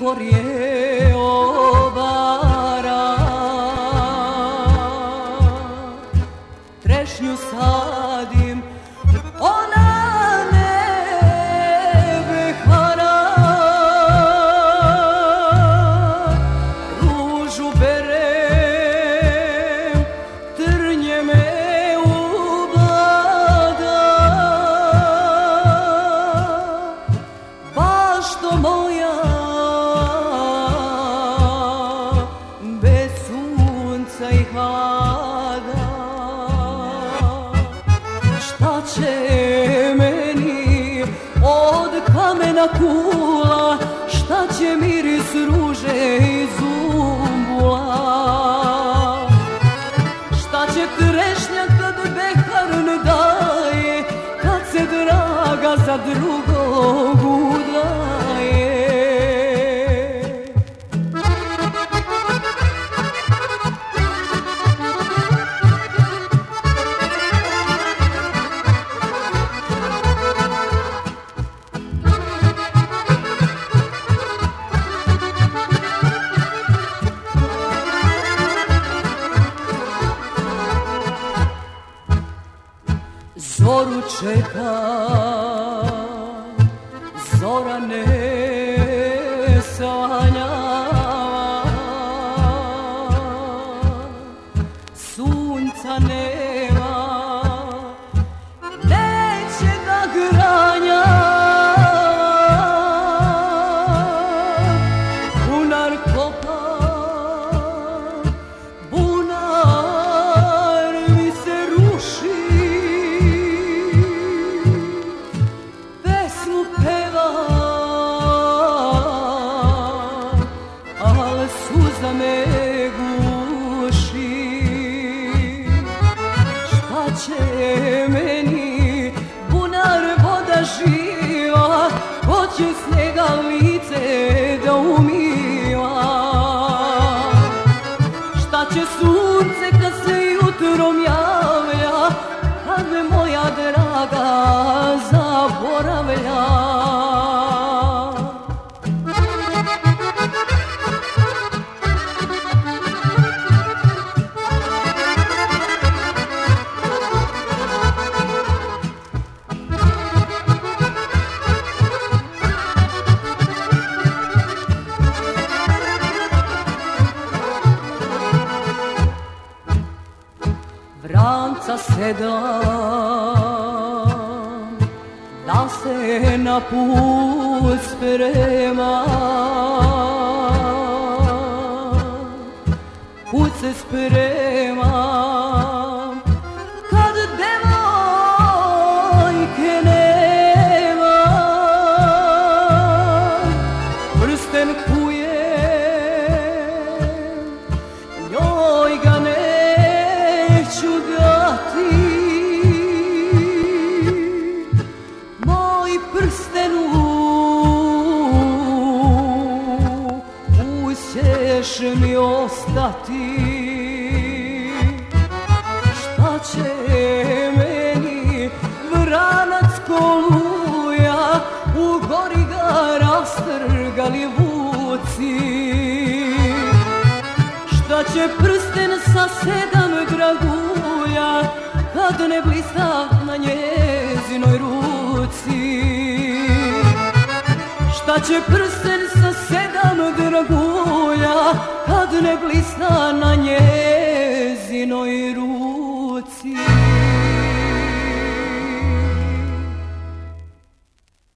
vihorje obara. Trešnju sadim, ona ne behara. Ružu berem, trnje me ubada. Baš to moja, bez sunca i hlada. Šta će meni od kamena kula, šta će miris ruže i zumbula? Šta će trešnja kad behar ne daje, kad se draga za drugog udaje? Zoru čeka, zora ne sanjava, sunca nema, neće da granja. Bunar kopa, bunar mi se ruši. Suza me guši. Šta će meni bunar voda živa, ko će s njega lice da umiva? Šta će sunce kad se jutrom javlja, kad me moja draga zaboravlja? Vranca sedam, da se na put sprema. Put se spremam, kad devojke nema. Prsten kujem, njoj ga neću dati. Moj prsten ćeš mi ostati. Šta će meni vranac koluja, u gori ga rastrgali vuci? Šta će prsten sa 7 dragulja, kad ne blista na njezinoj ruci? Šta će prsten sa 7 dragulja, kad ne blista na njezinoj ruci?